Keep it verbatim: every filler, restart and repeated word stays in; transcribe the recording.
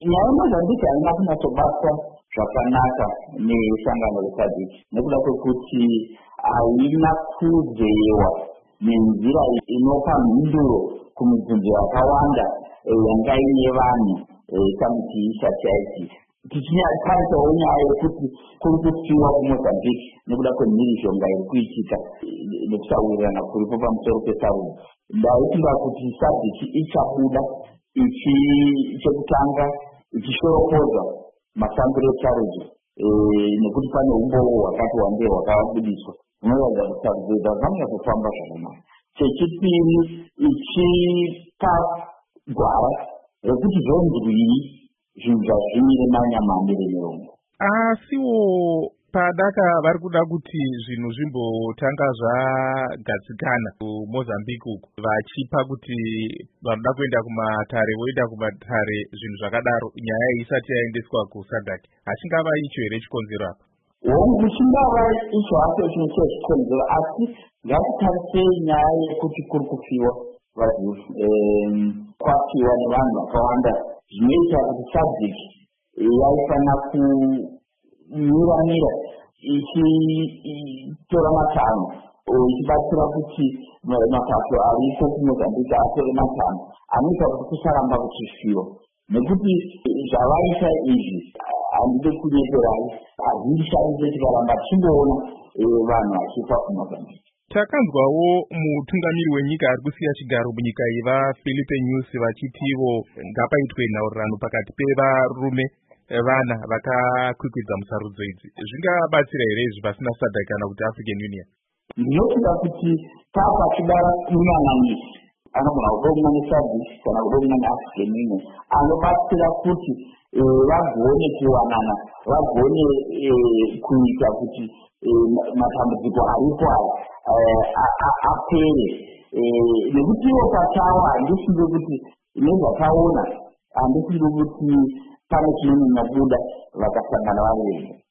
nyaya Mozambique haina kunatsobatwa zvakanaka nesangano resadc nekuda kwekuti haina kuzeyewa nenzira inopa mhinduro kumibvunzo yakawanda yanga ine vanhu samiti isati yaitika. Tichinyatarisawo nyaya yekuti kuri kutsiwa kuMozambique nekuda kwemhirizhonga iri kuitika nekusawirirana kuripo pamusoro pesarudzo. Ndaifunga kuti sadc ichabuda ichi chekutanga ichishorokodza mafambiro esarudzo nekuti pane umboo hwakati wandei hwakabudiswa hunoratidza kuti sarudzo idzi hadzange kufamba zvakanaka. Chechipiri ichipa gwara rekuti zvonzwini zvinhu zvazvimire manyamamire mirongo. Asiwo padaka vari kuda kuti zvinhu zvimbotanga zvagadzikana kuMozambique uku vachipa kuti vanoda kuenda kumatare voenda kumatare zvinhu zvakadaro nyaya isati yaendeswa kusadc hachingava icho here chikonzero apa? Hongu chingava icho hacho chinhu chechikonzero asi ngatitarisei nyaya yekuti kuri kufiwa vazhinji kwafiwa nevanhu vakawanda zvinoita kuti sadc yaifanira kumiramira ichitora matanho ichibatsira kuti mapato ariko kuMozambique atore matanho anoita kuti kusaramba kuchifiwa nekuti zvavaita izvi handidi kunyeperai hazvindishamise tikaramba tichingoona vanhu vachifa kuMozambique. Takanzwawo mutungamiri wenyika ari kusiya chigaro munyika yevaFilipe Nyusi vachitivo ngapaitwe nhaurirano pakati pevarume vana vakakwikwidza musarudzo idzi. Zvingabatsira here izvi pasina sadc kana kuti African Union? Ndinofunga kuti papachidara kunyananyisi anogona kudomwa nesadc kana kudomwa neAfrican Union anobatsira kuti vagone kuwanana vagone kuita kuti matambudziko aripo aya apere nekuti ivo pachavo handifunge kuti nezvakaona handifunge kuti pane chinonyanya buda vakasangana vari venga.